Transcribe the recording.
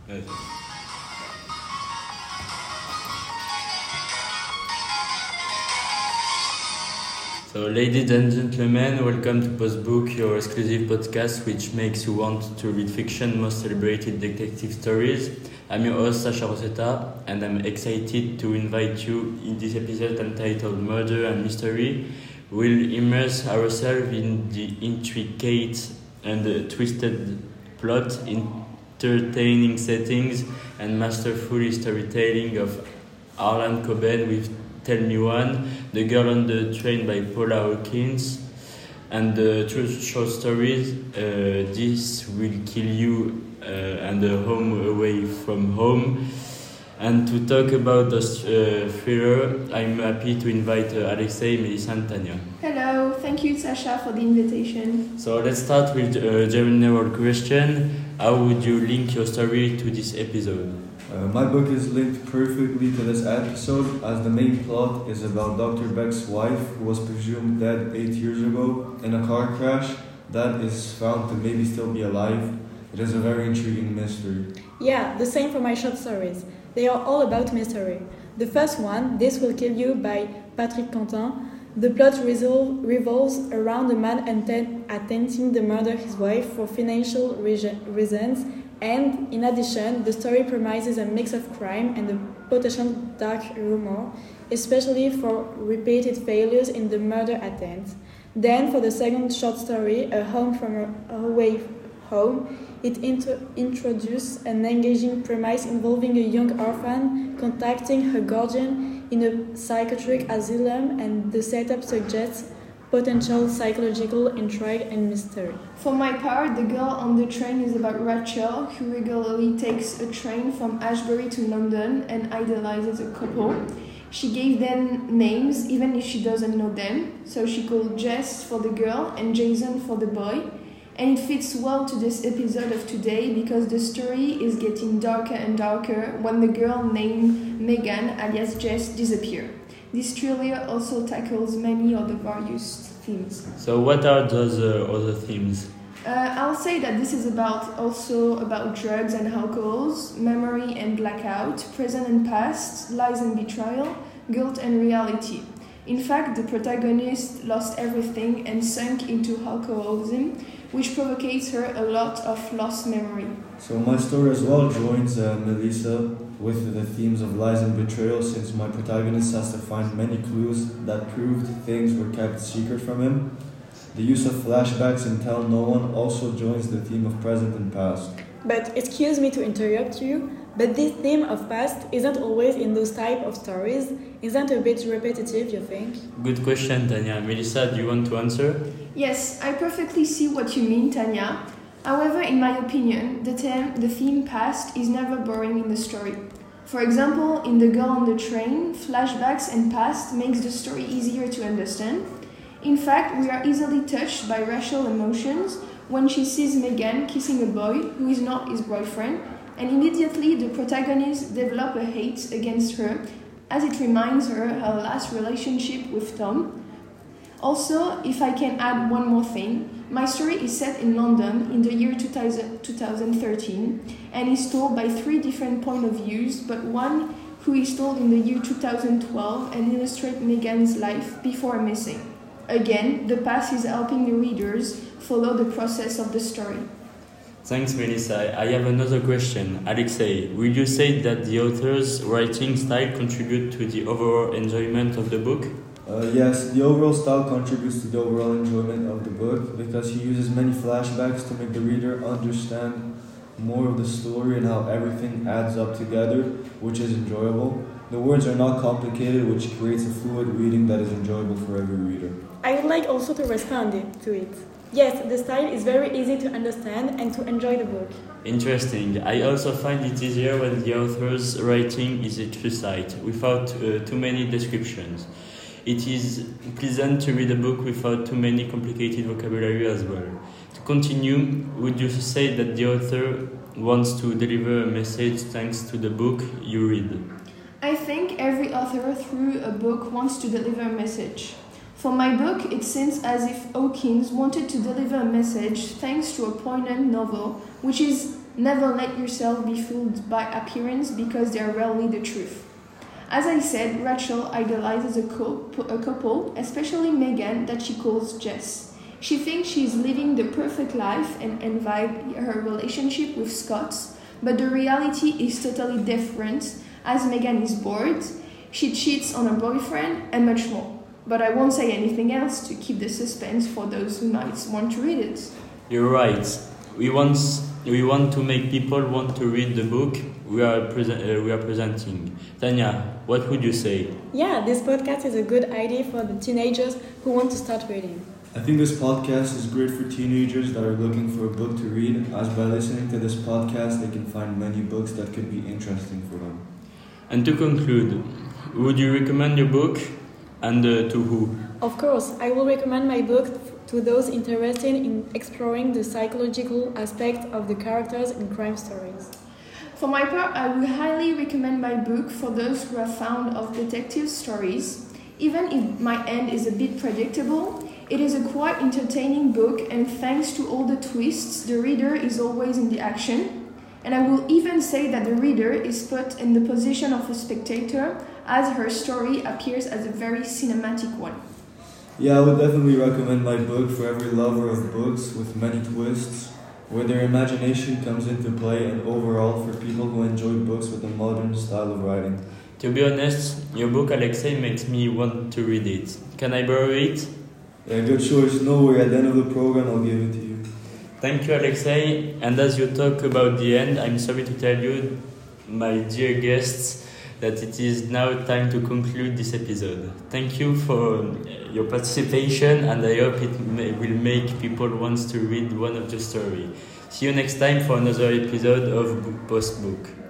Yes. So, ladies and gentlemen, welcome to Postbook, your exclusive podcast which makes you want to read fiction, most celebrated detective stories. I'm your host, Sacha Rosetta, and I'm excited to invite you in this episode entitled Murder and Mystery. We'll immerse ourselves in the intricate and twisted plot, entertaining settings, and masterful storytelling of Harlan Coben with Tell Me One, The Girl on the Train by Paula Hawkins, and the true short stories This Will Kill You and Home Away from Home. And to talk about this thriller, I'm happy to invite Alexei, Melissa, and Tanya. Hello, thank you Sasha for the invitation. So let's start with a general question. How would you link your story to this episode? My book is linked perfectly to this episode as the main plot is about Dr. Beck's wife who was presumed dead 8 years ago in a car crash that is found to maybe still be alive. It is a very intriguing mystery. Yeah, the same for my short stories. They are all about mystery. The first one, This Will Kill You by Patrick Quentin. The plot revolves around a man attempting to murder his wife for financial reasons. And, in addition, the story promises a mix of crime and a potential dark humor, especially for repeated failures in the murder attempt. Then, for the second short story, A Home from Away Home, it introduces an engaging premise involving a young orphan contacting her guardian in a psychiatric asylum, and the setup suggests potential psychological intrigue and mystery. For my part, The Girl on the Train is about Rachel, who regularly takes a train from Ashbury to London and idolizes a couple. She gave them names even if she doesn't know them, so she called Jess for the girl and Jason for the boy. And it fits well to this episode of today because the story is getting darker and darker when the girl named Megan, alias Jess, disappears. This thriller also tackles many of the various themes. So what are those other themes? I'll say that this is also about drugs and alcohols, memory and blackout, present and past, lies and betrayal, guilt and reality. In fact, the protagonist lost everything and sunk into alcoholism, which provocates her a lot of lost memory. So my story as well joins Melissa with the themes of lies and betrayal, since my protagonist has to find many clues that proved things were kept secret from him. The use of flashbacks in Tell No One also joins the theme of present and past. But excuse me to interrupt you, but this theme of past isn't always in those type of stories. Isn't a bit repetitive, you think? Good question, Tanya. Melissa, do you want to answer? Yes, I perfectly see what you mean, Tanya. However, in my opinion, the theme past is never boring in the story. For example, in The Girl on the Train, flashbacks and past makes the story easier to understand. In fact, we are easily touched by racial emotions when she sees Megan kissing a boy who is not his boyfriend, and immediately the protagonist develops a hate against her as it reminds her last relationship with Tom. Also, if I can add one more thing, my story is set in London in the year 2013 and is told by 3 different points of views, but one who is told in the year 2012 and illustrates Megan's life before missing. Again, the past is helping the readers follow the process of the story. Thanks, Melissa. I have another question. Alexei, will you say that the author's writing style contributes to the overall enjoyment of the book? Yes, the overall style contributes to the overall enjoyment of the book because he uses many flashbacks to make the reader understand more of the story and how everything adds up together, which is enjoyable. The words are not complicated, which creates a fluid reading that is enjoyable for every reader. I would like also to respond to it. Yes, the style is very easy to understand and to enjoy the book. Interesting. I also find it easier when the author's writing is explicit, without too many descriptions. It is pleasant to read a book without too many complicated vocabulary as well. To continue, would you say that the author wants to deliver a message thanks to the book you read? I think every author through a book wants to deliver a message. For my book, it seems as if Hawkins wanted to deliver a message thanks to a poignant novel, which is Never let yourself be fooled by appearance because they are rarely the truth. As I said, Rachel idolizes a couple, especially Megan, that she calls Jess. She thinks she is living the perfect life and envies her relationship with Scott, but the reality is totally different, as Megan is bored, she cheats on her boyfriend, and much more. But I won't say anything else to keep the suspense for those who might want to read it. You're right. We want to make people want to read the book we are presenting. Tanya, what would you say? Yeah, this podcast is a good idea for the teenagers who want to start reading. I think this podcast is great for teenagers that are looking for a book to read, as by listening to this podcast they can find many books that could be interesting for them. And to conclude, would you recommend your book and to who? Of course, I will recommend my book to those interested in exploring the psychological aspect of the characters in crime stories. For my part, I would highly recommend my book for those who are fond of detective stories. Even if my end is a bit predictable, it is a quite entertaining book, and thanks to all the twists, the reader is always in the action. And I will even say that the reader is put in the position of a spectator, as her story appears as a very cinematic one. Yeah, I would definitely recommend my book for every lover of books with many twists, where their imagination comes into play, and overall for people who enjoy books with a modern style of writing. To be honest, your book, Alexei, makes me want to read it. Can I borrow it? Yeah, good choice. No worry, at the end of the program I'll give it to you. Thank you, Alexei. And as you talk about the end, I'm sorry to tell you, my dear guests, that it is now time to conclude this episode. Thank you for your participation, and I hope it will make people want to read one of the stories. See you next time for another episode of Post Book.